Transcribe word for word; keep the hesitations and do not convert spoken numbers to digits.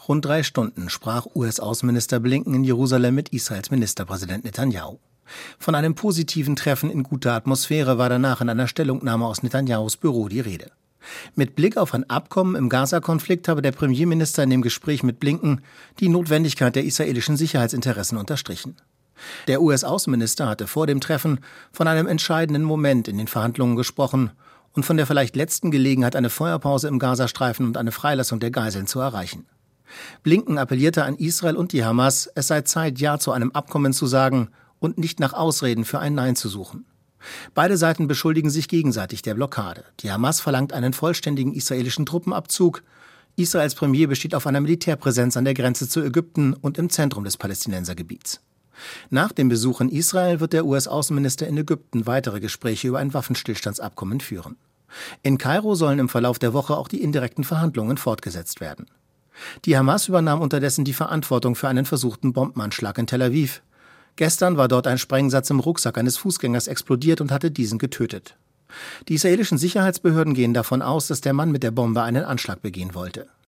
Rund drei Stunden sprach U S-Außenminister Blinken in Jerusalem mit Israels Ministerpräsident Netanjahu. Von einem positiven Treffen in guter Atmosphäre war danach in einer Stellungnahme aus Netanyahus Büro die Rede. Mit Blick auf ein Abkommen im Gaza-Konflikt habe der Premierminister in dem Gespräch mit Blinken die Notwendigkeit der israelischen Sicherheitsinteressen unterstrichen. Der U S-Außenminister hatte vor dem Treffen von einem entscheidenden Moment in den Verhandlungen gesprochen und von der vielleicht letzten Gelegenheit, eine Feuerpause im Gazastreifen und eine Freilassung der Geiseln zu erreichen. Blinken appellierte an Israel und die Hamas, es sei Zeit, Ja zu einem Abkommen zu sagen und nicht nach Ausreden für ein Nein zu suchen. Beide Seiten beschuldigen sich gegenseitig der Blockade. Die Hamas verlangt einen vollständigen israelischen Truppenabzug. Israels Premier besteht auf einer Militärpräsenz an der Grenze zu Ägypten und im Zentrum des Palästinensergebiets. Nach dem Besuch in Israel wird der U S-Außenminister in Ägypten weitere Gespräche über ein Waffenstillstandsabkommen führen. In Kairo sollen im Verlauf der Woche auch die indirekten Verhandlungen fortgesetzt werden. Die Hamas übernahm unterdessen die Verantwortung für einen versuchten Bombenanschlag in Tel Aviv. Gestern war dort ein Sprengsatz im Rucksack eines Fußgängers explodiert und hatte diesen getötet. Die israelischen Sicherheitsbehörden gehen davon aus, dass der Mann mit der Bombe einen Anschlag begehen wollte.